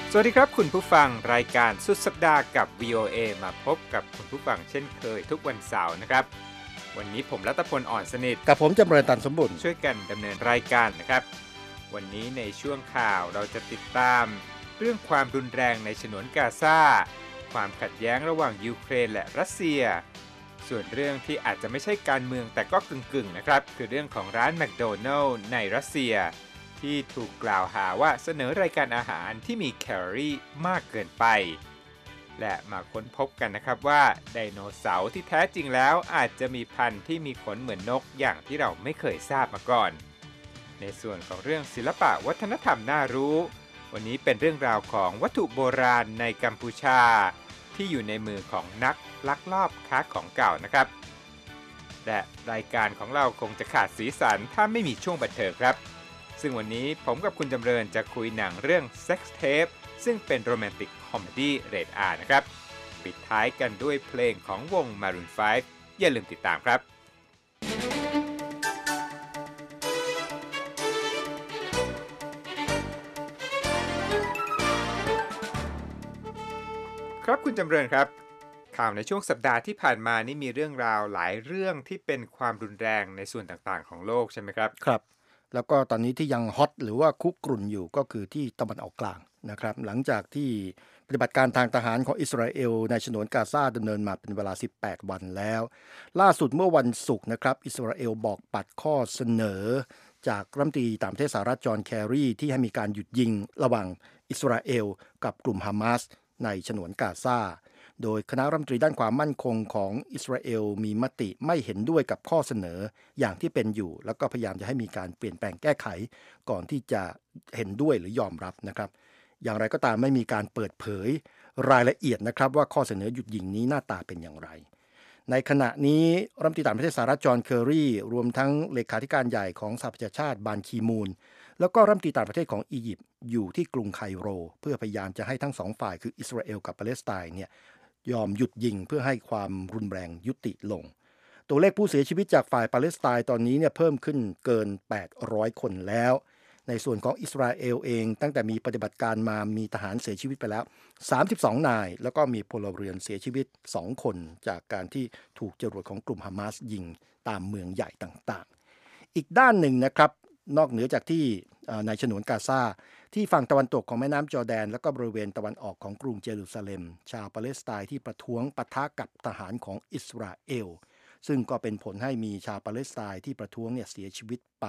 สวัสดีครับคุณผู้ฟังรายการสุดสัปดาห์กับ VOA มาพบกับคุณผู้ฟังเช่นเคยทุกวันเสาร์นะครับวันนี้ผมรัตพลอ่อนสนิทกับผมจำเริญตันสมบุญช่วยกันดำเนินรายการนะครับวันนี้ในช่วงข่าวเราจะติดตามเรื่องความรุนแรงในฉนวนกาซาความขัดแย้งระหว่างยูเครนและรัสเซียส่วนเรื่องที่อาจจะไม่ใช่การเมืองแต่ก็กึ่งๆนะครับคือเรื่องของร้านแมคโดนัลล์ในรัสเซียที่ถูกกล่าวหาว่าเสนอรายการอาหารที่มีแคลอรี่มากเกินไปและมาค้นพบกันนะครับว่าไดโนเสาร์ที่แท้จริงแล้วอาจจะมีพันธุ์ที่มีขนเหมือนนกอย่างที่เราไม่เคยทราบมาก่อนในส่วนของเรื่องศิลปะวัฒนธรรมน่ารู้วันนี้เป็นเรื่องราวของวัตถุโบราณในกัมพูชาที่อยู่ในมือของนักลักลอบค้าของเก่านะครับและรายการของเราคงจะขาดสีสันถ้าไม่มีช่วงบันเทิงครับซึ่งวันนี้ผมกับคุณจำเริญจะคุยหนังเรื่อง Sex Tape ซึ่งเป็นโรแมนติกคอมเมดี้เรท R นะครับปิดท้ายกันด้วยเพลงของวง Maroon 5 อย่าลืมติดตามครับครับคุณจำเริญครับข่าวในช่วงสัปดาห์ที่ผ่านมานี่มีเรื่องราวหลายเรื่องที่เป็นความรุนแรงในส่วนต่างๆของโลกใช่ไหมครับครับแล้วก็ตอนนี้ที่ยังฮอตหรือว่าคุกรุ่นอยู่ก็คือที่ตะวันออกกลางนะครับหลังจากที่ปฏิบัติการทางทหารของอิสราเอลในฉนวนกาซาดำเนินมาเป็นเวลา18วันแล้วล่าสุดเมื่อวันศุกร์นะครับอิสราเอลบอกปัดข้อเสนอจากรัฐมนตรีต่างประเทศสหรัฐจอห์นแครีที่ให้มีการหยุดยิงระหว่างอิสราเอลกับกลุ่มฮามาสในฉนวนกาซาโดยคณะรัฐมนตรีด้านความมั่นคงของอิสราเอลมีมติไม่เห็นด้วยกับข้อเสนออย่างที่เป็นอยู่แล้วก็พยายามจะให้มีการเปลี่ยนแปลงแก้ไขก่อนที่จะเห็นด้วยหรือยอมรับนะครับอย่างไรก็ตามไม่มีการเปิดเผยรายละเอียดนะครับว่าข้อเสนอหยุดยิงนี้หน้าตาเป็นอย่างไรในขณะนี้รัฐมนตรีต่างประเทศสหรัฐจอห์นเคอรีรวมทั้งเลขาธิการใหญ่ของสหประชาชาติบานคีมูนแล้วก็รัฐมนตรีต่างประเทศของอียิปต์อยู่ที่กรุงไคโรเพื่อพยายามจะให้ทั้งสองฝ่ายคืออิสราเอลกับปาเลสไตน์เนี่ยยอมหยุดยิงเพื่อให้ความรุนแรงยุติลงตัวเลขผู้เสียชีวิตจากฝ่ายปาเลสไตน์ตอนนี้เนี่ยเพิ่มขึ้นเกิน800คนแล้วในส่วนของอิสราเอลเองตั้งแต่มีปฏิบัติการมามีทหารเสียชีวิตไปแล้ว32นายแล้วก็มีพลเรือนเสียชีวิต2คนจากการที่ถูกจรวดของกลุ่มฮามาสยิงตามเมืองใหญ่ต่างๆอีกด้านหนึ่งนะครับนอกเหนือจากที่ในฉนวนกาซาที่ฝั่งตะวันตกของแม่น้ำจอร์แดนและก็บริเวณตะวันออกของกรุงเยรูซาเล็มชาวปาเลสไตน์ที่ประท้วงปะทะกับทหารของอิสราเอลซึ่งก็เป็นผลให้มีชาวปาเลสไตน์ที่ประท้วงเนี่ยเสียชีวิตไป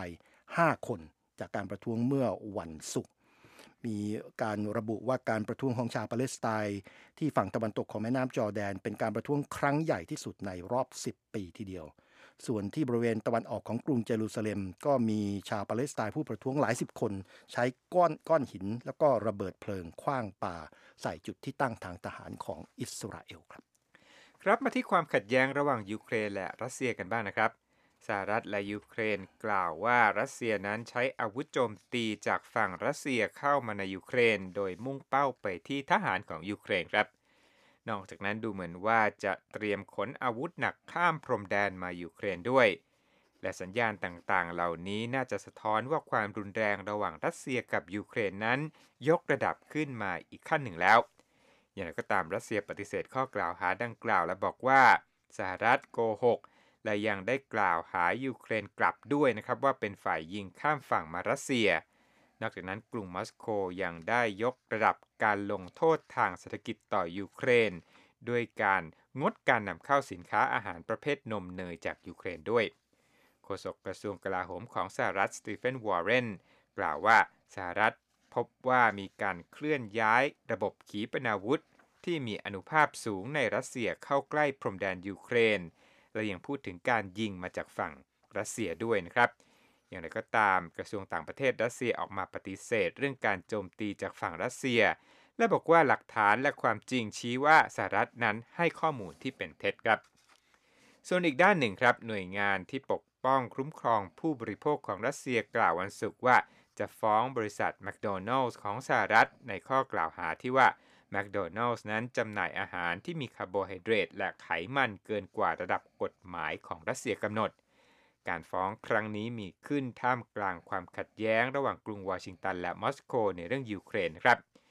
5คนจากการประท้วงเมื่อวันศุกร์มีการระบุว่าการประท้วงของชาวปาเลสไตน์ที่ฝั่งตะวันตกของแม่น้ำจอร์แดนเป็นการประท้วงครั้งใหญ่ที่สุดในรอบ10ปีทีเดียวส่วนที่บริเวณตะวันออกของกรุงเยรูซาเล็มก็มีชาวปาเลสไตน์ผู้ประท้วงหลายสิบคนใช้ก้อนหินแล้วก็ระเบิดเพลิงขว้างปาใส่จุดที่ตั้งทางทหารของอิสราเอลครับครับมาที่ความขัดแย้งระหว่างยูเครนและรัสเซียกันบ้างนะครับสหรัฐและยูเครนกล่าวว่ารัสเซียนั้นใช้อาวุธโจมตีจากฝั่งรัสเซียเข้ามาในยูเครนโดยมุ่งเป้าไปที่ทหารของยูเครนครับนอกจากนั้นดูเหมือนว่าจะเตรียมขนอาวุธหนักข้ามพรมแดนมายูเครนด้วยและสัญญาณต่างๆเหล่านี้น่าจะสะท้อนว่าความรุนแรงระหว่างรัสเซียกับยูเครนนั้นยกระดับขึ้นมาอีกขั้นหนึ่งแล้วอย่างไรก็ตามรัสเซียปฏิเสธข้อกล่าวหาดังกล่าวและบอกว่าสหรัฐโกหกและยังได้กล่าวหายูเครนกลับด้วยนะครับว่าเป็นฝ่ายยิงข้ามฝั่งมารัสเซียนอกจากนั้นกรุงมอสโกยังได้ยกระดับการลงโทษทางเศรษฐกิจต่อยูเครนด้วยการงดการนำเข้าสินค้าอาหารประเภทนมเนยจากยูเครนด้วยโฆษกกระทรวงกลาโหมของสหรัฐสตีเฟนวอร์เรนกล่าวว่าสหรัฐพบว่ามีการเคลื่อนย้ายระบบขีปนาวุธที่มีอานุภาพสูงในรัสเซียเข้าใกล้พรมแดนยูเครนและยังพูดถึงการยิงมาจากฝั่งรัสเซียด้วยนะครับอย่างไรก็ตามกระทรวงต่างประเทศรัสเซียออกมาปฏิเสธเรื่องการโจมตีจากฝั่งรัสเซียและบอกว่าหลักฐานและความจริงชี้ว่าสหรัฐนั้นให้ข้อมูลที่เป็นเท็จครับส่วนอีกด้านหนึ่งครับหน่วยงานที่ปกป้องคุ้มครองผู้บริโภคของรัสเซียกล่าววันศุกร์ว่าจะฟ้องบริษัทแมคโดนัลด์ของสหรัฐในข้อกล่าวหาที่ว่าแมคโดนัลด์นั้นจำหน่ายอาหารที่มีคาร์โบไฮเดรตและไขมันเกินกว่าระดับกฎหมายของรัสเซียกำหนดการฟ้องครั้งนี้มีขึ้นท่ามกลางความขัดแย้งระหว่างกรุงวอชิงตันและมอสโกในเรื่องยูเครนครับแ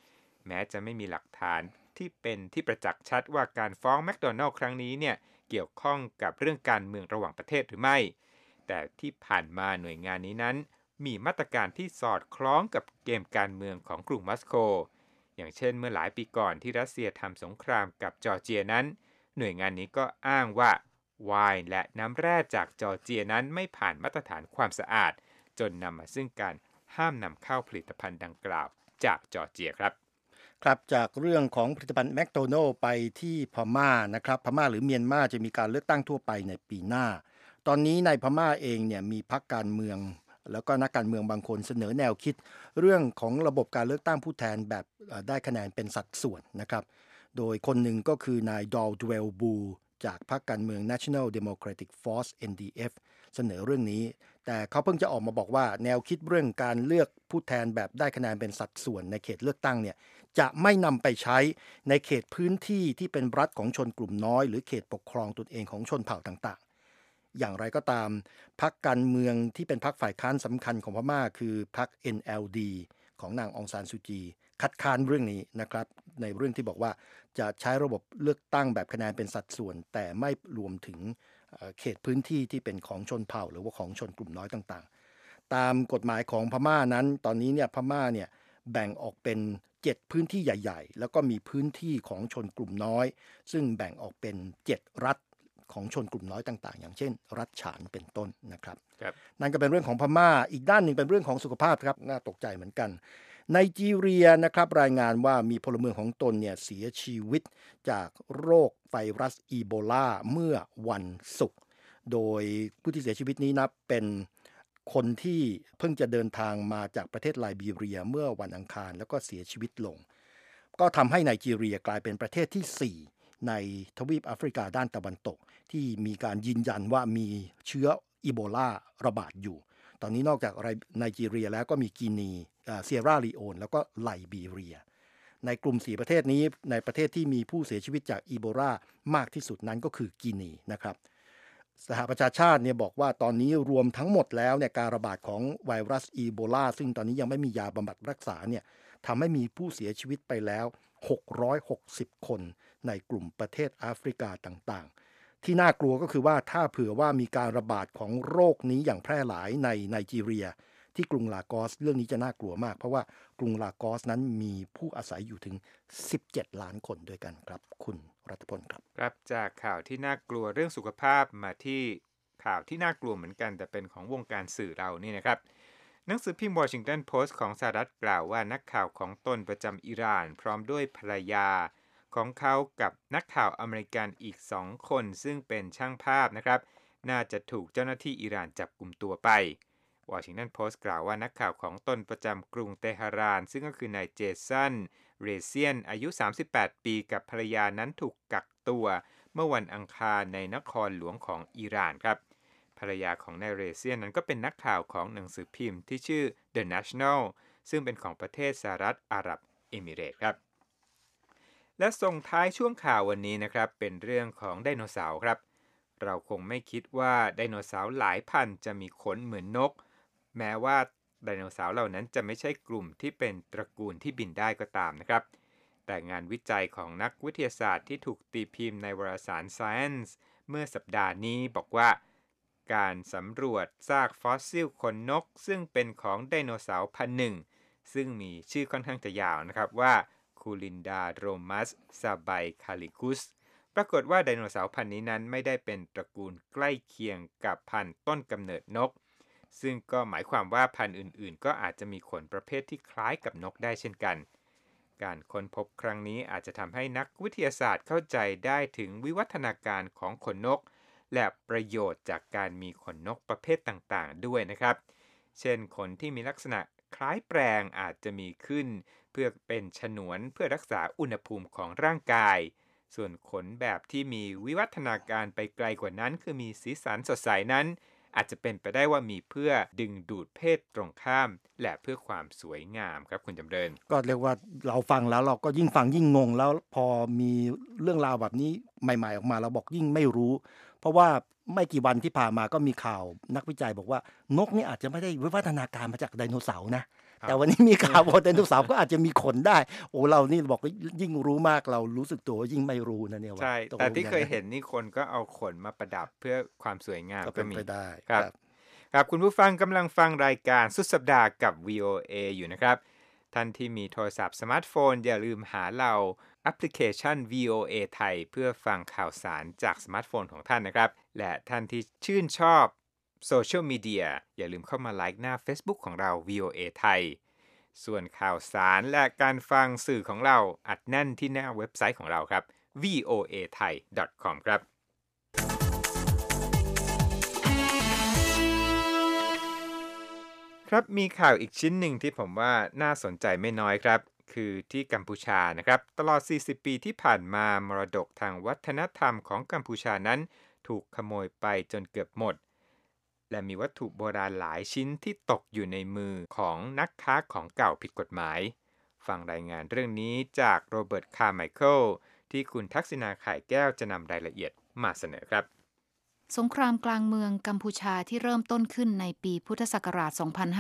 แม้จะไม่มีหลักฐานที่เป็นที่ประจักษ์ชัดว่าการฟ้องแมคโดนัลด์ครั้งนี้เนี่ยเกี่ยวข้องกับเรื่องการเมืองระหว่างประเทศหรือไม่แต่ที่ผ่านมาหน่วยงานนี้นั้นมีมาตรการที่สอดคล้องกับเกมการเมืองของกรุงมอสโกอย่างเช่นเมื่อหลายปีก่อนที่รัสเซียทำสงครามกับจอร์เจียนั้นหน่วยงานนี้ก็อ้างว่าไวน์และน้ำแร่จากจอร์เจียนั้นไม่ผ่านมาตรฐานความสะอาดจนนำมาซึ่งการห้ามนำเข้าผลิตภัณฑ์ดังกล่าวจากจอร์เจียครับครับจากเรื่องของผลิตภัณฑ์แมคโดนัลด์ไปที่พม่านะครับพม่าหรือเมียนมาจะมีการเลือกตั้งทั่วไปในปีหน้าตอนนี้ในพม่าเองเนี่ยมีพรรคการเมืองแล้วก็นักการเมืองบางคนเสนอแนวคิดเรื่องของระบบการเลือกตั้งผู้แทนแบบได้คะแนนเป็นสัดส่วนนะครับโดยคนหนึ่งก็คือนายดอลดเวลบูจากพรรคการเมือง National Democratic Force NDF เสนอเรื่องนี้แต่เขาเพิ่งจะออกมาบอกว่าแนวคิดเรื่องการเลือกผู้แทนแบบได้คะแนนเป็นสัดส่วนในเขตเลือกตั้งเนี่ยจะไม่นำไปใช้ในเขตพื้นที่ที่เป็นรัฐของชนกลุ่มน้อยหรือเขตปกครองตนเองของชนเผ่าต่างๆอย่างไรก็ตามพรรคการเมืองที่เป็นพรรคฝ่ายค้านสำคัญของพม่าคือพรรค NLD ของนางองซานซูจีคัดค้านเรื่องนี้นะครับในเรื่องที่บอกว่าจะใช้ระบบเลือกตั้งแบบคะแนนเป็นสัดส่วนแต่ไม่รวมถึงเขตพื้นที่ที่เป็นของชนเผ่าหรือว่าของชนกลุ่มน้อยต่างๆตามกฎหมายของพม่านั้นตอนนี้เนี่ยพม่าเนี่ยแบ่งออกเป็น7พื้นที่ใหญ่ๆแล้วก็มีพื้นที่ของชนกลุ่มน้อยซึ่งแบ่งออกเป็น7รัฐของชนกลุ่มน้อยต่างๆอย่างเช่นรัฐฉานเป็นต้นนะครับนั่นก็เป็นเรื่องของพม่าอีกด้านหนึ่งเป็นเรื่องของสุขภาพครับน่าตกใจเหมือนกันไนจีเรียนะครับรายงานว่ามีพลเมืองของตนเนี่ยเสียชีวิตจากโรคไวรัสอีโบลาเมื่อวันศุกร์โดยผู้ที่เสียชีวิตนี้นับเป็นคนที่เพิ่งจะเดินทางมาจากประเทศไลบีเรียเมื่อวันอังคารแล้วก็เสียชีวิตลงก็ทำให้ไนจีเรียกลายเป็นประเทศที่4ในทวีปแอฟริกาด้านตะวันตกที่มีการยืนยันว่ามีเชื้ออีโบลาระบาดอยู่ตอนนี้นอกจากไนจีเรียแล้วก็มีกินีเซียร่าลีโอนแล้วก็ไลบีเรียในกลุ่ม4ประเทศนี้ในประเทศที่มีผู้เสียชีวิตจากอีโบลามากที่สุดนั้นก็คือกินีนะครับสหประชาชาติเนี่ยบอกว่าตอนนี้รวมทั้งหมดแล้วเนี่ยการระบาดของไวรัสอีโบลาซึ่งตอนนี้ยังไม่มียาบำบัดรักษาเนี่ยทำให้มีผู้เสียชีวิตไปแล้ว660คนในกลุ่มประเทศแอฟริกาต่างๆที่น่ากลัวก็คือว่าถ้าเผื่อว่ามีการระบาดของโรคนี้อย่างแพร่หลายในไนจีเรียที่กรุงลากอสเรื่องนี้จะน่ากลัวมากเพราะว่ากรุงลากอสนั้นมีผู้อาศัยอยู่ถึง17ล้านคนด้วยกันครับคุณรัฐพลครับครับจากข่าวที่น่ากลัวเรื่องสุขภาพมาที่ข่าวที่น่ากลัวเหมือนกันแต่เป็นของวงการสื่อเรานี่นะครับหนังสือพิมพ์วอชิงตันโพสต์ของสหรัฐกล่าวว่านักข่าวของตนประจำอิหร่านพร้อมด้วยภรรยาของเขากับนักข่าวอเมริกันอีก2คนซึ่งเป็นช่างภาพนะครับน่าจะถูกเจ้าหน้าที่อิหร่านจับกุมตัวไปวอชิงตันโพสต์กล่าวว่านักข่าวของตนประจำกรุงเตหะรานซึ่งก็คือนายเจสันเรเซียนอายุ38ปีกับภรรยานั้นถูกกักตัวเมื่อวันอังคารในนครหลวงของอิหร่านครับภรรยาของนายเรเซียนนั้นก็เป็นนักข่าวของหนังสือพิมพ์ที่ชื่อ The National ซึ่งเป็นของประเทศสหรัฐอาหรับเอมิเรตส์ครับและส่งท้ายช่วงข่าววันนี้นะครับเป็นเรื่องของไดโนเสาร์ครับเราคงไม่คิดว่าไดโนเสาร์หลายพันจะมีขนเหมือนนกแม้ว่าไดโนเสาร์เหล่านั้นจะไม่ใช่กลุ่มที่เป็นตระกูลที่บินได้ก็ตามนะครับแต่งานวิจัยของนักวิทยาศาสตร์ที่ถูกตีพิมพ์ในวารสาร Science เมื่อสัปดาห์นี้บอกว่าการสำรวจซากฟอสซิลขนนกซึ่งเป็นของไดโนเสาร์พันธุ์หนึ่งซึ่งมีชื่อค่อนข้างจะยาวนะครับว่าคูลินดาโรมัสซาไบคาลิกุสปรากฏว่าไดโนเสาร์พันธุ์นี้นั้นไม่ได้เป็นตระกูลใกล้เคียงกับพันธุ์ต้นกำเนิดนกซึ่งก็หมายความว่าพันธุ์อื่นๆก็อาจจะมีขนประเภทที่คล้ายกับนกได้เช่นกันการค้นพบครั้งนี้อาจจะทำให้นักวิทยาศาสตร์เข้าใจได้ถึงวิวัฒนาการของขนนกและประโยชน์จากการมีขนนกประเภทต่างๆด้วยนะครับเช่นขนที่มีลักษณะคล้ายแปรงอาจจะมีขึ้นเพื่อเป็นฉนวนเพื่อรักษาอุณหภูมิของร่างกายส่วนขนแบบที่มีวิวัฒนาการไปไกลกว่านั้นคือมีสีสันสดใสนั้นอาจจะเป็นไปได้ว่ามีเพื่อดึงดูดเพศตรงข้ามและเพื่อความสวยงามครับคุณจำเริญก็เรียกว่าเราฟังแล้วเราก็ยิ่งฟังยิ่งงงแล้วพอมีเรื่องราวแบบนี้ใหม่ๆออกมาเราบอกยิ่งไม่รู้เพราะว่าไม่กี่วันที่ผ่านมาก็มีข่าวนักวิจัยบอกว่านกนี่อาจจะไม่ได้วิวัฒนาการมาจากไดโนเสาร์นะแต่วันนี้มีข่าวว่าไดโนเสาร์ก็อาจจะมีขนได้โอ้เรานี่บอกว่ายิ่งรู้มากเรารู้สึกตัวว่ายิ่งไม่รู้นะเนี่ยว่าใช่แต่ที่เคยเห็นนี่คนก็เอาขนมาประดับเพื่อความสวยงามก็ก็เป็นมีไปได้ครับครับคุณผู้ฟังกำลังฟังรายการสุดสัปดาห์กับ VOA อยู่นะครับท่านที่มีโทรศัพท์สมาร์ทโฟนอย่าลืมหาเราแอปพลิเคชัน VOA ไทยเพื่อฟังข่าวสารจากสมาร์ทโฟนของท่านนะครับและท่านที่ชื่นชอบโซเชียลมีเดียอย่าลืมเข้ามาไลค์หน้า Facebook ของเรา VOA ไทยส่วนข่าวสารและการฟังสื่อของเราอัดแน่นที่หน้าเว็บไซต์ของเราครับ voathai.com ครับครับมีข่าวอีกชิ้นหนึ่งที่ผมว่าน่าสนใจไม่น้อยครับคือที่กัมพูชานะครับตลอด40ปีที่ผ่านมามรดกทางวัฒนธรรมของกัมพูชานั้นถูกขโมยไปจนเกือบหมดและมีวัตถุโบราณหลายชิ้นที่ตกอยู่ในมือของนักค้าของเก่าผิดกฎหมายฟังรายงานเรื่องนี้จากโรเบิร์ต คาร์ไมเคิลที่คุณทักษิณา ข่ายแก้วจะนำรายละเอียดมาเสนอครับสงครามกลางเมืองกัมพูชาที่เริ่มต้นขึ้นในปีพุทธศักราช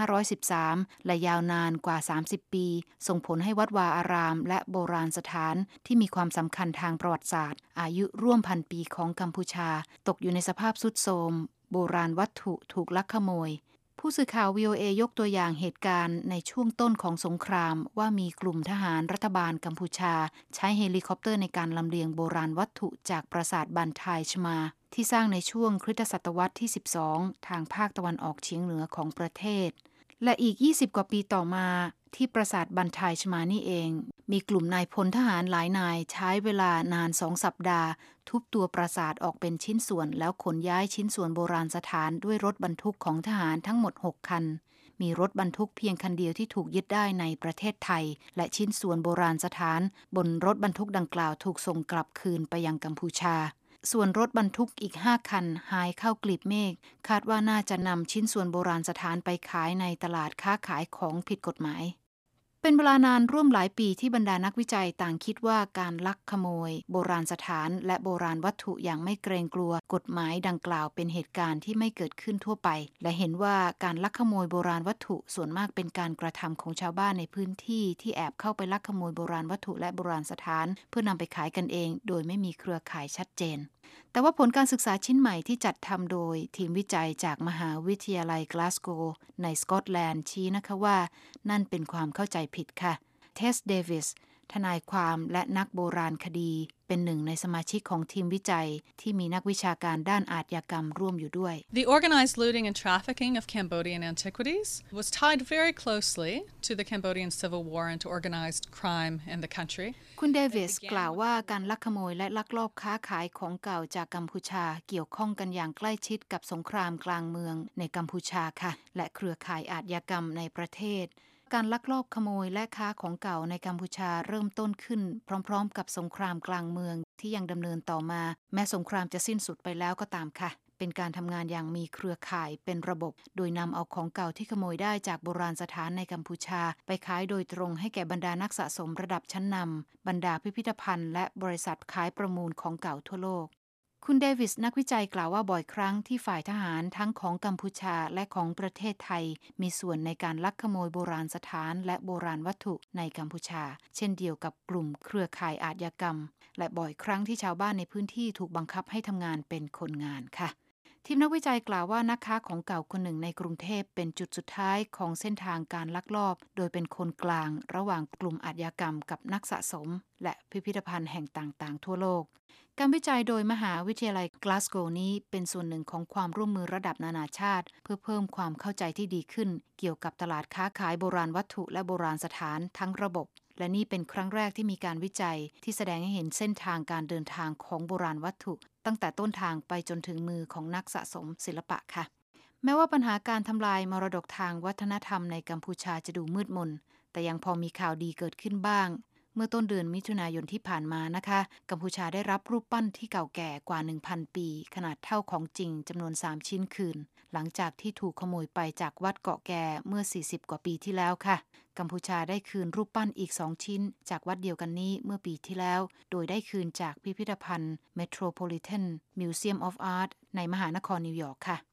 2513 และยาวนานกว่า 30 ปี ส่งผลให้วัดวาอารามและโบราณสถานที่มีความสำคัญทางประวัติศาสตร์อายุร่วมพันปีของกัมพูชาตกอยู่ในสภาพทรุดโทรมโบราณวัตถุถูกลักขโมยผู้สื่อข่าว VOA ยกตัวอย่างเหตุการณ์ในช่วงต้นของสงครามว่ามีกลุ่มทหารรัฐบาลกัมพูชาใช้เฮลิคอปเตอร์ในการลำเลียงโบราณวัตถุจากปราสาทบันทายชมาที่สร้างในช่วงคริสตศตวรรษที่ 12 ทางภาคตะวันออกเฉียงเหนือของประเทศและอีก 20 กว่าปีต่อมาที่ปราสาทบันทายชมานี่เองมีกลุ่มนายพลทหารหลายนายใช้เวลานาน2 สัปดาห์ทุบตัวปราสาทออกเป็นชิ้นส่วนแล้วขนย้ายชิ้นส่วนโบราณสถานด้วยรถบรรทุกของทหารทั้งหมด6 คันมีรถบรรทุกเพียงคันเดียวที่ถูกยึดได้ในประเทศไทยและชิ้นส่วนโบราณสถานบนรถบรรทุกดังกล่าวถูกส่งกลับคืนไปยังกัมพูชาส่วนรถบรรทุกอีก5 คันหายเข้ากลีบเมฆคาดว่าน่าจะนำชิ้นส่วนโบราณสถานไปขายในตลาดค้าขายของผิดกฎหมายเป็นเวลานานร่วมหลายปีที่บรรดานักวิจัยต่างคิดว่าการลักขโมยโบราณสถานและโบราณวัตถุอย่างไม่เกรงกลัวกฎหมายดังกล่าวเป็นเหตุการณ์ที่ไม่เกิดขึ้นทั่วไปและเห็นว่าการลักขโมยโบราณวัตถุส่วนมากเป็นการกระทำของชาวบ้านในพื้นที่ที่แอบเข้าไปลักขโมยโบราณวัตถุและโบราณสถานเพื่อนำไปขายกันเองโดยไม่มีเครือข่ายชัดเจนแต่ว่าผลการศึกษาชิ้นใหม่ที่จัดทำโดยทีมวิจัยจากมหาวิทยาลัยกลาสโกว์ในสกอตแลนด์ชี้นะคะว่านั่นเป็นความเข้าใจผิดค่ะเทส เดวิสทนายความและนักโบราณคดีเป็นหนึ่งในสมาชิกของทีมวิจัยที่มีนักวิชาการด้านอาชญากรรมร่วมอยู่ด้วย The organized looting and trafficking of Cambodian antiquities was tied very closely to the Cambodian Civil War and to organized crime in the country. คุณเดวิสกล่าวว่าการลักขโมยและลักลอบค้าขายของเก่าจากกัมพูชาเกี่ยวข้องกันอย่างใกล้ชิดกับสงครามกลางเมืองในกัมพูชาค่ะและเครือข่ายอาชญากรรมในประเทศการลักลอบขโมยและค้าของเก่าในกัมพูชาเริ่มต้นขึ้นพร้อมๆกับสงครามกลางเมืองที่ยังดำเนินต่อมาแม้สงครามจะสิ้นสุดไปแล้วก็ตามค่ะเป็นการทำงานอย่างมีเครือข่ายเป็นระบบโดยนำเอาของเก่าที่ขโมยได้จากโบราณสถานในกัมพูชาไปขายโดยตรงให้แก่บรรดานักสะสมระดับชั้นนำบรรดาพิพิธภัณฑ์และบริษัทขายประมูลของเก่าทั่วโลกคุณเดวิสนักวิจัยกล่าวว่าบ่อยครั้งที่ฝ่ายทหารทั้งของกัมพูชาและของประเทศไทยมีส่วนในการลักขโมยโบราณสถานและโบราณวัตถุในกัมพูชาเช่นเดียวกับกลุ่มเครือข่ายอาชญากรรมและบ่อยครั้งที่ชาวบ้านในพื้นที่ถูกบังคับให้ทำงานเป็นคนงานค่ะทีมนักวิจัยกล่าวว่านักค้าของเก่าคนหนึ่งในกรุงเทพเป็นจุดสุดท้ายของเส้นทางการลักลอบโดยเป็นคนกลางระหว่างกลุ่มอาชญากรรมกับนักสะสมและพิพิธภัณฑ์แห่งต่างๆทั่วโลกการวิจัยโดยมหาวิทยาลัยกลาสโกว์นี้เป็นส่วนหนึ่งของความร่วมมือระดับนานาชาติเพื่อเพิ่มความเข้าใจที่ดีขึ้นเกี่ยวกับตลาดค้าขายโบราณวัตถุและโบราณสถานทั้งระบบและนี่เป็นครั้งแรกที่มีการวิจัยที่แสดงให้เห็นเส้นทางการเดินทางของโบราณวัตถุตั้งแต่ต้นทางไปจนถึงมือของนักสะสมศิลปะค่ะแม้ว่าปัญหาการทำลายมรดกทางวัฒนธรรมในกัมพูชาจะดูมืดมนแต่ยังพอมีข่าวดีเกิดขึ้นบ้างเมื่อต้นเดือนมิถุนายนที่ผ่านมานะคะกัมพูชาได้รับรูปปั้นที่เก่าแก่กว่า 1,000 ปีขนาดเท่าของจริงจำนวน3ชิ้นคืนหลังจากที่ถูกขโมยไปจากวัดเกาะแก่เมื่อ40กว่าปีที่แล้วค่ะกัมพูชาได้คืนรูปปั้นอีก2ชิ้นจากวัดเดียวกันนี้เมื่อปีที่แล้วโดยได้คืนจากพิพิธภัณฑ์ Metropolitan Museum of Art ในมหานครนิวยอร์กค่ะ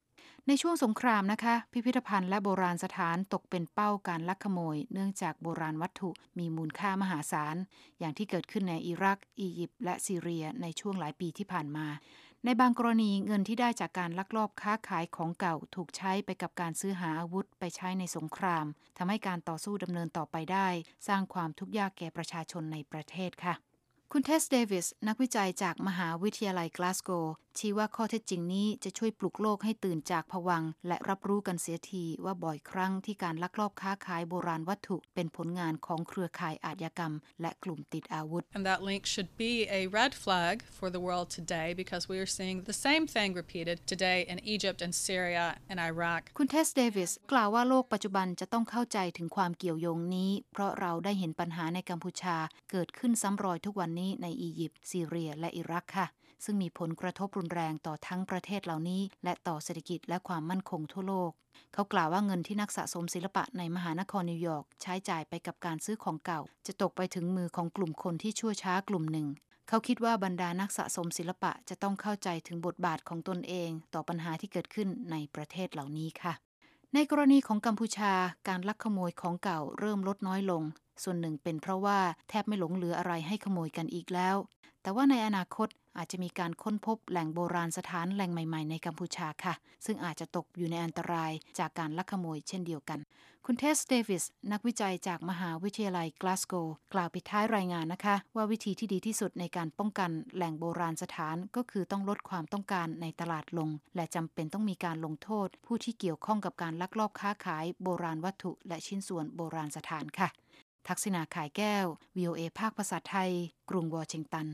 ในช่วงสงครามนะคะพิพิธภัณฑ์และโบราณสถานตกเป็นเป้าการลักขโมยเนื่องจากโบราณวัตถุมีมูลค่ามหาศาลอย่างที่เกิดขึ้นในอิรักอียิปต์และซีเรียในช่วงหลายปีที่ผ่านมาในบางกรณีเงินที่ได้จากการลักลอบค้าขายของเก่าถูกใช้ไปกับการซื้อหาอาวุธไปใช้ในสงครามทำให้การต่อสู้ดำเนินต่อไปได้สร้างความทุกข์ยากแก่ประชาชนในประเทศค่ะคุณเทสเดวิสนักวิจัยจากมหาวิทยาลัยกลาสโกว์ชี้ว่าข้อเท็จจริงนี้จะช่วยปลุกโลกให้ตื่นจากภวังค์และรับรู้กันเสียทีว่าบ่อยครั้งที่การลักลอบค้าขายโบราณวัตถุเป็นผลงานของเครือข่ายอาชญากรรมและกลุ่มติดอาวุธ And that link should be a red flag for the world today because we are seeing the same thing repeated today in Egypt and Syria and Iraq. คุณเทสเดวิสกล่าวว่าโลกปัจจุบันจะต้องเข้าใจถึงความเกี่ยวโยงนี้เพราะเราได้เห็นปัญหาในกัมพูชาเกิดขึ้นซ้ำรอยทุกวันนี้ในอียิปต์ซีเรียและอิรักค่ะซึ่งมีผลกระทบรุนแรงต่อทั้งประเทศเหล่านี้และต่อเศรษฐกิจและความมั่นคงทั่วโลกเขากล่าวว่าเงินที่นักสะสมศิลปะในมหานครนิวยอร์กใช้จ่ายไปกับการซื้อของเก่าจะตกไปถึงมือของกลุ่มคนที่ชั่วช้ากลุ่มหนึ่งเขาคิดว่าบรรดานักสะสมศิลปะจะต้องเข้าใจถึงบทบาทของตนเองต่อปัญหาที่เกิดขึ้นในประเทศเหล่านี้ค่ะในกรณีของกัมพูชาการลักขโมยของเก่าเริ่มลดน้อยลงส่วนหนึ่งเป็นเพราะว่าแทบไม่หลงเหลืออะไรให้ขโมยกันอีกแล้วแต่ว่าในอนาคตอาจจะมีการค้นพบแหล่งโบราณสถานแหล่งใหม่ๆในกัมพูชาค่ะซึ่งอาจจะตกอยู่ในอันตรายจากการลักขโมยเช่นเดียวกันคุณเทสเดวิสนักวิจัยจากมหาวิทยาลัยกลาสโกว์กล่าวปิดท้ายรายงานนะคะว่าวิธีที่ดีที่สุดในการป้องกันแหล่งโบราณสถานก็คือต้องลดความต้องการในตลาดลงและจำเป็นต้องมีการลงโทษผู้ที่เกี่ยวข้องกับการลักลอบค้าขายโบราณวัตถุและชิ้นส่วนโบราณสถานค่ะทักษิณาข่ายแก้ว VOA ภาคภาษาไทยกรุงวอชิงตัน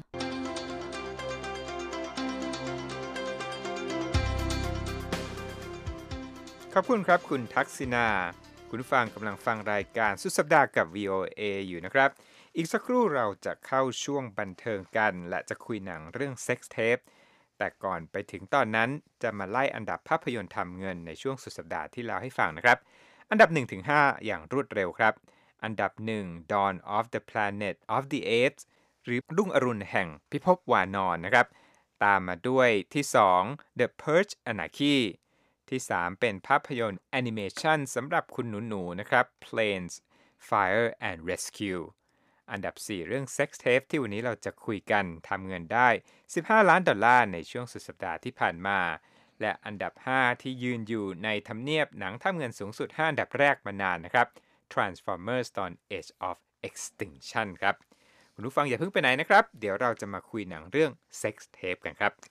ขอบคุณครับคุณทักษิณาคุณฟังกำลังฟังรายการสุดสัปดาห์กับ VOA อยู่นะครับอีกสักครู่เราจะเข้าช่วงบันเทิงกันและจะคุยหนังเรื่อง Sex Tape แต่ก่อนไปถึงตอนนั้นจะมาไล่อันดับภาพยนตร์ทำเงินในช่วงสุดสัปดาห์ที่เราให้ฟังนะครับอันดับ 1-5 อย่างรวดเร็วครับอันดับ 1 Dawn of the Planet of the Apes หรือรุ่งอรุณแห่งพิภพวานอนนะครับตามมาด้วยที่ 2 The Purge Anarchy ที่ 3 เป็นภาพยนตร์แอนิเมชันสำหรับคุณหนูๆนะครับ Planes Fire and Rescue อันดับ 4 เรื่อง Sex Tape ที่วันนี้เราจะคุยกันทำเงินได้$15 ล้านในช่วงสุดสัปดาห์ที่ผ่านมาและอันดับ 5 ที่ยืนอยู่ในทำเนียบหนังทำเงินสูงสุด 5 อันดับแรกมานานนะครับTransformers ตอน Age of Extinction ครับคุณผู้ฟังอย่าเพิ่งไปไหนนะครับเดี๋ยวเราจะมาคุยหนังเรื่อง Sex Tape กันครับ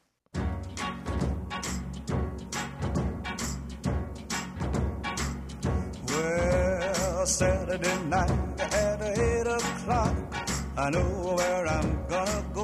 Well, Saturday night at 8 o'clock I know where I'm gonna go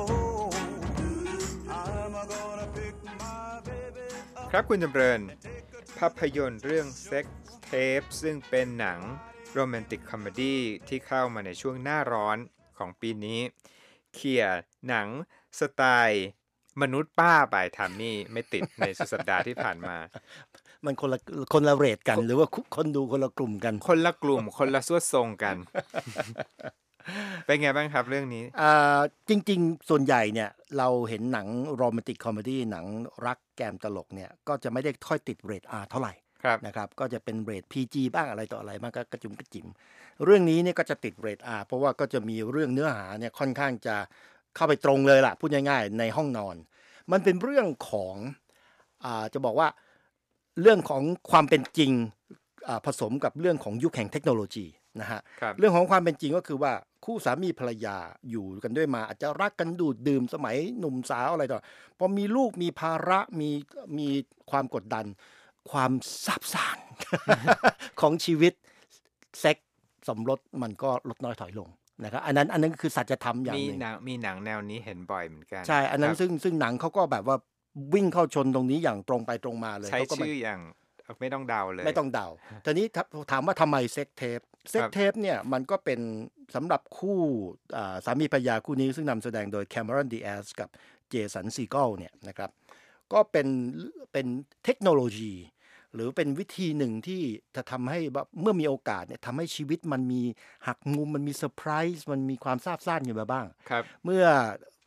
I'm gonna pick my baby up ครับคุณจำเริญภาพยนตร์เรื่อง Sex Tape ซึ่งเป็นหนังโรแมนติกคอมเมดี้ที่เข้ามาในช่วงหน้าร้อนของปีนี้เขี่ยหนังสไตล์มนุษย์ป้าไปทำนี่ไม่ติดในสุดสัปดาห์ที่ผ่านมามันคนละเรทกันหรือว่าคนดูคนละกลุ่มกันคนละกลุ่มคนละสวดทรงกัน เป็นไงบ้างครับเรื่องนี้จริงๆส่วนใหญ่เนี่ยเราเห็นหนังโรแมนติกคอมเมดี้หนังรักแกมตลกเนี่ยก็จะไม่ได้ค่อยติดเรท R เท่าไหร่นะครับก็จะเป็นเรท PG บ้างอะไรต่ออะไรบ้างก็กระจุมกระจิ๋มเรื่องนี้เนี่ยก็จะติดเรท R เพราะว่าก็จะมีเรื่องเนื้อหาเนี่ยค่อนข้างจะเข้าไปตรงเลยล่ะพูดง่ายๆในห้องนอนมันเป็นเรื่องของจะบอกว่าเรื่องของความเป็นจริงผสมกับเรื่องของยุคแห่งเทคโนโลยีนะฮะเรื่องของความเป็นจริงก็คือว่าคู่สามีภรรยาอยู่กันด้วยมาอาจจะรักกันดูดดื่มสมัยหนุ่มสาวอะไรต่อพอมีลูกมีภาระมีความกดดันความซาบซ่าน ของชีวิตเซ็กสมรสมันก็ลดน้อยถอยลงนะครับอันนั้นคือสัจธรรมอย่างนึงมีหนังแนวนี้เห็นบ่อยเหมือนกันใช่อันนั้นซึ่งหนังเขาก็แบบว่าวิ่งเข้าชนตรงนี้อย่างตรงไปตรงมาเลยใช้ชื่ออย่างไม่ต้องเดาเลยไม่ต้องเดาทีนี้ถามว่าทำไมเซ็กเทปเนี่ยมันก็เป็นสำหรับคู่สามีภรรยาคู่นี้ซึ่งนำแสดงโดยแคมเมรอนดีแอสกับเจสันซีกอลเนี่ยนะครับก็เป็นเทคโนโลยีหรือเป็นวิธีหนึ่งที่จะทำให้เมื่อมีโอกาสเนี่ยทำให้ชีวิตมันมีหักมุมมันมีเซอร์ไพรส์มันมีความซาบซ่านอยู่มาบ้างเมื่อภ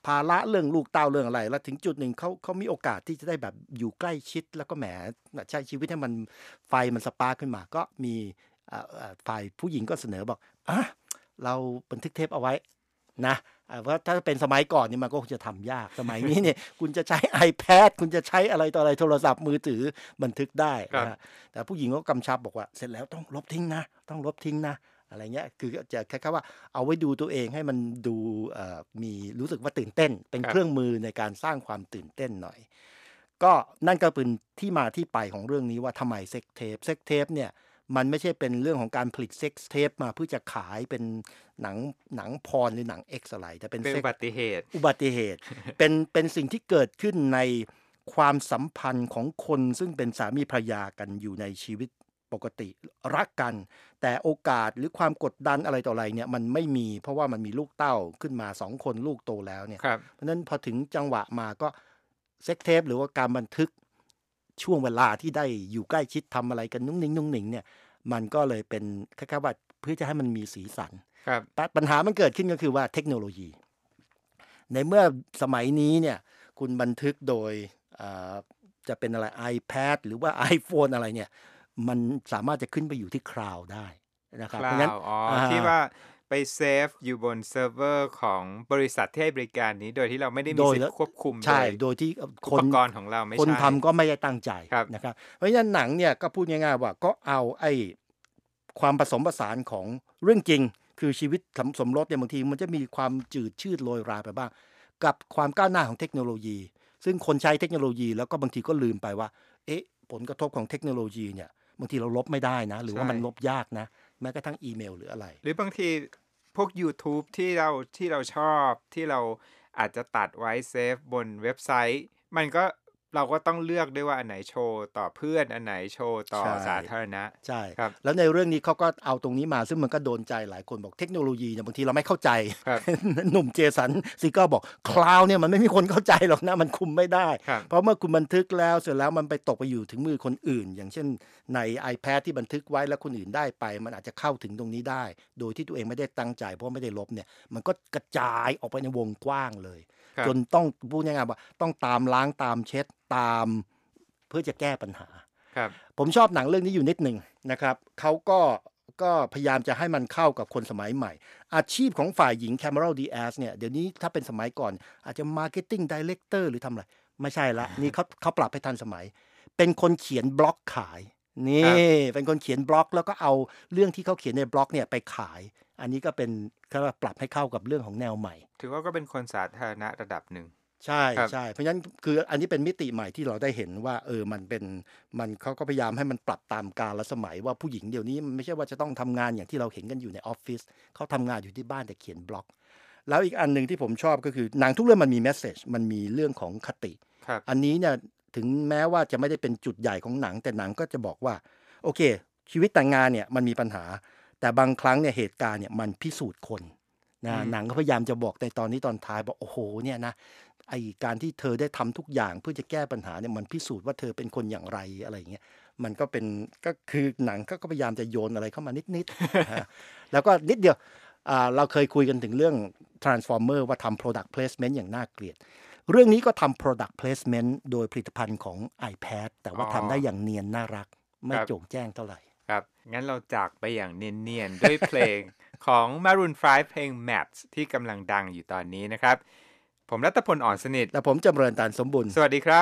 ภาระเรื่องลูกเต้าเรื่องอะไรแล้วถึงจุดหนึ่งเขามีโอกาสที่จะได้แบบอยู่ใกล้ชิดแล้วก็แหมใช้ชีวิตให้มันไฟมันสปาร์คขึ้นมาก็มีฝ่ายผู้หญิงก็เสนอบอกเราบันทึกเทปเอาไว้นะเพราะถ้าเป็นสมัยก่อนนี่มันก็คงจะทำยากสมัยนี้เนี่ย คุณจะใช้ iPad คุณจะใช้อะไรต่ออะไรโทรศัพท์มือถือบันทึกได้นะแต่ผู้หญิงก็กำชับบอกว่าเสร็จแล้วต้องลบทิ้งนะอะไรเงี้ยคือจะแค่ว่าเอาไว้ดูตัวเองให้มันดูมีรู้สึกว่าตื่นเต้นเป็นเครื่องมือในการสร้างความตื่นเต้นหน่อยก็นั่นก็เป็นที่มาที่ไปของเรื่องนี้ว่าทำไมเซ็กเทปเนี่ยมันไม่ใช่เป็นเรื่องของการผลิตเซ็กเทปมาเพื่อจะขายเป็นหนังพรหรือหนังเอ็กซ์อะไรแต่เป็นอุบัติเหตุเป็นสิ่งที่เกิดขึ้นในความสัมพันธ์ของคนซึ่งเป็นสามีภรรยากันอยู่ในชีวิตปกติรักกันแต่โอกาสหรือความกดดันอะไรต่ออะไรเนี่ยมันไม่มีเพราะว่ามันมีลูกเต้าขึ้นมา2คนลูกโตแล้วเนี่ยเพราะฉะนั้นพอถึงจังหวะมาก็เซ็กเทปหรือว่าการบันทึกช่วงเวลาที่ได้อยู่ใกล้ชิดทำอะไรกันนุ่งนิ่งเนี่ยมันก็เลยเป็นคล้ายๆว่าเพื่อจะให้มันมีสีสันปัญหามันเกิดขึ้นก็คือว่าเทคโนโลยีในเมื่อสมัยนี้เนี่ยคุณบันทึกโดยจะเป็นอะไร iPad หรือว่า iPhone อะไรเนี่ยมันสามารถจะขึ้นไปอยู่ที่คลาวด์ได้นะครับเพราะฉะนั้นที่ว่าไปเซฟอยู่บนเซิร์ฟเวอร์ของบริษัทที่ให้บริการนี้โดยที่เราไม่ได้มีสิทธิ์ควบคุมใช่โดยที่อุปกรณ์ของเราไม่ใช่คนทำก็ไม่ได้ตั้งใจนะครับเพราะฉะนั้นหนังเนี่ยก็พูดง่ายๆว่าก็เอาไอ้ความผสมผสานของเรื่องจริงคือชีวิตสมรสเนี่ยบางทีมันจะมีความจืดชืดโรยราไปบ้างกับความก้าวหน้าของเทคโนโลยีซึ่งคนใช้เทคโนโลยีแล้วก็บางทีก็ลืมไปว่าผลกระทบของเทคโนโลยีเนี่ยบางทีเราลบไม่ได้นะหรือว่ามันลบยากนะแม้กระทั่งอีเมลหรืออะไรหรือบางทีพวก YouTube ที่เราชอบที่เราอาจจะตัดไว้เซฟบนเว็บไซต์เราก็ต้องเลือกด้วยว่าอันไหนโชว์ต่อเพื่อนอันไหนโชว์ต่อสาธารณะใช่ครับแล้วในเรื่องนี้เขาก็เอาตรงนี้มาซึ่งมันก็โดนใจหลายคนบอกเทคโนโลยีเนี่ยบางทีเราไม่เข้าใจ หนุ่มเจสันซีก็บอกคลาวด์เนี่ยมันไม่มีคนเข้าใจหรอกนะมันคุมไม่ได้เพราะเมื่อคุณบันทึกแล้วเสร็จแล้วมันไปตกไปอยู่ถึงมือคนอื่นอย่างเช่นใน iPad ที่บันทึกไว้แล้วคนอื่นได้ไปมันอาจจะเข้าถึงตรงนี้ได้โดยที่ตัวเองไม่ได้ตั้งใจเพราะไม่ได้ลบเนี่ยมันก็กระจายออกไปในวงกว้างเลยจนต้องพูดง่ายๆว่าต้องตามล้างตามเช็ดตามเพื่อจะแก้ปัญหาผมชอบหนังเรื่องนี้อยู่นิดหนึ่งนะครับเขาก็พยายามจะให้มันเข้ากับคนสมัยใหม่อาชีพของฝ่ายหญิงแคมเมรอน ดีแอสเนี่ยเดี๋ยวนี้ถ้าเป็นสมัยก่อนอาจจะมาร์เก็ตติ้งไดเรคเตอร์หรือทำอะไรไม่ใช่ละนี่เขาปรับให้ทันสมัยเป็นคนเขียนบล็อกขายนี่เป็นคนเขียนบล็อกแล้วก็เอาเรื่องที่เขาเขียนในบล็อกเนี่ยไปขายอันนี้ก็เป็นเขาปรับให้เข้ากับเรื่องของแนวใหม่ถือว่าก็เป็นคนสาธารณะระดับหนึ่งใช่ใช่เพราะฉะนั้นคืออันนี้เป็นมิติใหม่ที่เราได้เห็นว่ามันเขาก็พยายามให้มันปรับตามกาลสมัยว่าผู้หญิงเดี๋ยวนี้มันไม่ใช่ว่าจะต้องทำงานอย่างที่เราเห็นกันอยู่ในออฟฟิศเขาทำงานอยู่ที่บ้านแต่เขียนบล็อกแล้วอีกอันนึงที่ผมชอบก็คือหนังทุกเรื่องมันมีเมสเสจมันมีเรื่องของคติอันนี้เนี่ยถึงแม้ว่าจะไม่ได้เป็นจุดใหญ่ของหนังแต่หนังก็จะบอกว่าโอเคชีวิตแต่งงานเนี่ยมันมีปัญหาแต่บางครั้งเนี่ยเหตุการณ์เนี่ยมันพิสูจน์คนนะหนังก็พยายามจะบอกในตอนนี้ตอนท้ายบอกโอ้โหเนี่ยนะไอการที่เธอได้ทำทุกอย่างเพื่อจะแก้ปัญหาเนี่ยมันพิสูจน์ว่าเธอเป็นคนอย่างไรอะไรอย่างเงี้ยมันก็คือหนังก็พยายามจะโยนอะไรเข้ามานิดๆ แล้วก็นิดเดียวเราเคยคุยกันถึงเรื่อง Transformer ว่าทำ product placement อย่างน่าเกลียดเรื่องนี้ก็ทำ product placement โดยผลิตภัณฑ์ของ iPad แต่ว่าทำได้อย่างเนียนน่ารักไม่โจ่งแจ้งเท่าไหร่ครับงั้นเราจากไปอย่างเนียนๆด้วยเพลงของ Maroon 5 เพลง Maps ที่กำลังดังอยู่ตอนนี้นะครับผมรัตพลอ่อนสนิทและผมจำเริญตาลสมบุญสวัสดีครับ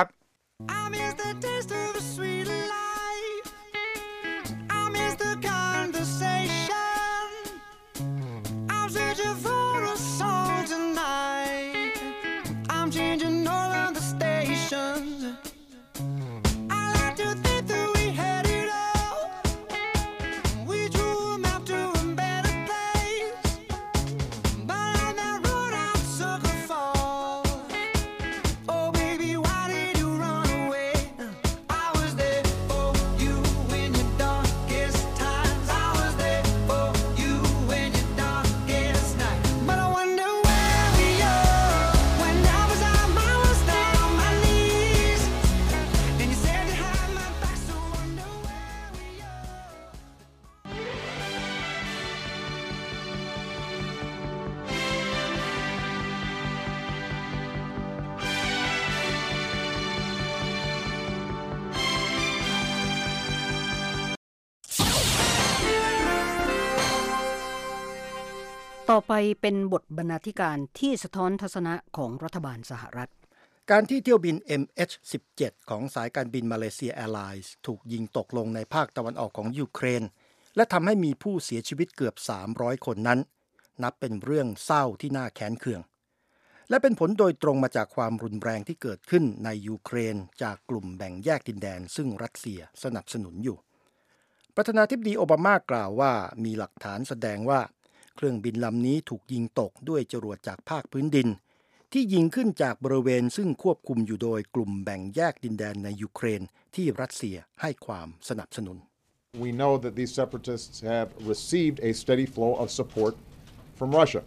ต่อไปเป็นบทบรรณาธิการที่สะท้อนทัศนะของรัฐบาลสหรัฐการที่เที่ยวบิน MH17 ของสายการบินมาเลเซียแอร์ไลน์ถูกยิงตกลงในภาคตะวันออกของยูเครนและทำให้มีผู้เสียชีวิตเกือบ300คนนั้นนับเป็นเรื่องเศร้าที่น่าแค้นเคืองและเป็นผลโดยตรงมาจากความรุนแรงที่เกิดขึ้นในยูเครนจากกลุ่มแบ่งแยกดินแดนซึ่งรัสเซียสนับสนุนอยู่ประธานาธิบดีโอบามากล่าวว่ามีหลักฐานแสดงว่าเครื่องบินลำนี้ถูกยิงตกด้วยจรวดจากภาคพื้นดินที่ยิงขึ้นจากบริเวณซึ่งควบคุมอยู่โดยกลุ่มแบ่งแยกดินแดนในยูเครนที่รัสเซียให้ความสนับสนุน We know that these separatists have received a steady flow of support from Russia.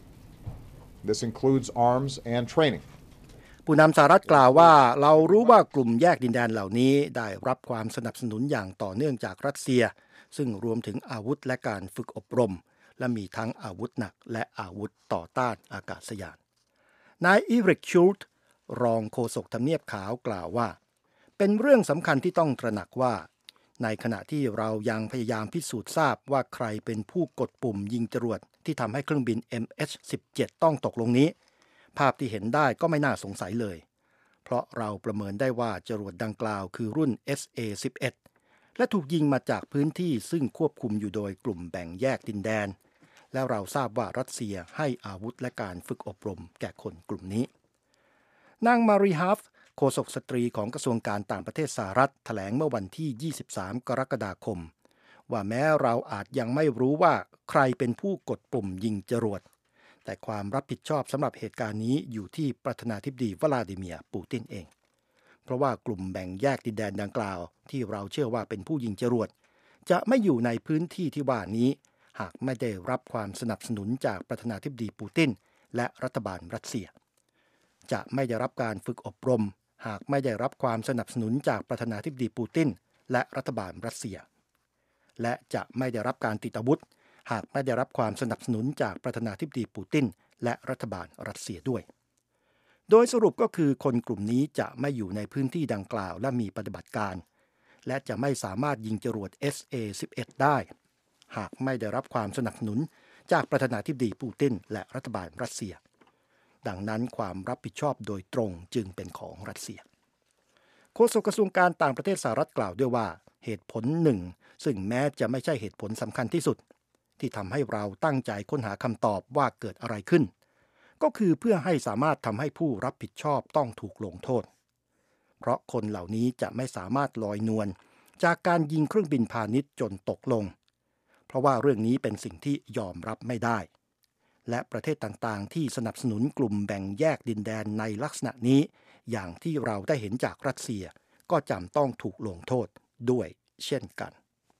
This includes arms and training. ผู้นำสหรัฐกล่าวว่าเรารู้ว่ากลุ่มแยกดินแดนเหล่านี้ได้รับความสนับสนุนอย่างต่อเนื่องจากรัสเซียซึ่งรวมถึงอาวุธและการฝึกอบรมและมีทั้งอาวุธหนักและอาวุธต่อต้านอากาศยานนายอีริกชูลต์รองโฆษกทำเนียบขาวกล่าวว่าเป็นเรื่องสำคัญที่ต้องตระหนักว่าในขณะที่เรายังพยายามพิสูจน์ทราบว่าใครเป็นผู้กดปุ่มยิงจรวดที่ทำให้เครื่องบิน MH17 ต้องตกลงนี้ภาพที่เห็นได้ก็ไม่น่าสงสัยเลยเพราะเราประเมินได้ว่าจรวดดังกล่าวคือรุ่น SA-11 และถูกยิงมาจากพื้นที่ซึ่งควบคุมอยู่โดยกลุ่มแบ่งแยกดินแดนแล้วเราทราบว่ารัสเซียให้อาวุธและการฝึกอบรมแก่คนกลุ่มนี้นางมารีฮาฟโฆษกสตรีของกระทรวงการต่างประเทศสหรัฐแถลงเมื่อวันที่23กรกฎาคมว่าแม้เราอาจยังไม่รู้ว่าใครเป็นผู้กดปุ่มยิงจรวดแต่ความรับผิดชอบสำหรับเหตุการณ์นี้อยู่ที่ประธานาธิบดีวลาดิเมียร์ปูตินเองเพราะว่ากลุ่มแบ่งแยกดินแดนดังกล่าวที่เราเชื่อว่าเป็นผู้ยิงจรวดจะไม่อยู่ในพื้นที่ที่ว่านี้หากไม่ได้รับความสนับสนุนจากประธานาธิบดีปูตินและรัฐบาลรัสเซียจะไม่ได้รับการฝึกอบรมหากไม่ได้รับความสนับสนุนจากประธานาธิบดีปูตินและรัฐบาลรัสเซียและจะไม่ได้รับการติดอาวุธหากไม่ได้รับความสนับสนุนจากประธานาธิบดีปูตินและรัฐบาลรัสเซียด้วยโดยสรุปก็คือคนกลุ่มนี้จะไม่อยู่ในพื้นที่ดังกล่าวและมีปฏิบัติการและจะไม่สามารถยิงจรวด SA-11 ได้หากไม่ได้รับความสนับสนุนจากประธานาธิบดีปูตินและรัฐบาลรัสเซียดังนั้นความรับผิดชอบโดยตรงจึงเป็นของรัสเซียโฆษกกระทรวงการต่างประเทศสหรัฐกล่าวด้วยว่าเหตุผลหนึ่งซึ่งแม้จะไม่ใช่เหตุผลสำคัญที่สุดที่ทำให้เราตั้งใจค้นหาคำตอบว่าเกิดอะไรขึ้นก็คือเพื่อให้สามารถทำให้ผู้รับผิดชอบต้องถูกลงโทษเพราะคนเหล่านี้จะไม่สามารถลอยนวลจากการยิงเครื่องบินพาณิชย์จนตกลงเพราะว่าเรื่องนี้เป็นสิ่งที่ยอมรับไม่ได้และประเทศต่างๆที่สนับสนุนกลุ่มแบ่งแยกดินแดนในลักษณะนี้อย่างที่เราได้เห็นจากรัสเซียก็จำต้องถูกลงโทษด้วยเช่นกัน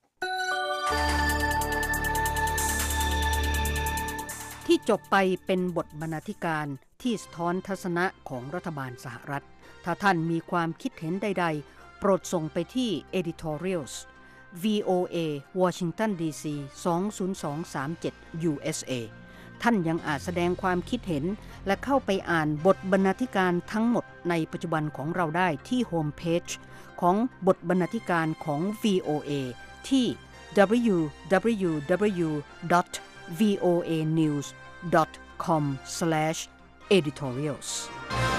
ที่จบไปเป็นบทบรรณาธิการที่สะท้อนทัศนะของรัฐบาลสหรัฐถ้าท่านมีความคิดเห็นใดๆโปรดส่งไปที่ editorials VOA Washington DC 20237 USA ท่านยังอาจแสดงความคิดเห็นและเข้าไปอ่านบทบรรณาธิการทั้งหมดในปัจจุบันของเราได้ที่โฮมเพจของบทบรรณาธิการของ VOA ที่ www.voanews.com/editorials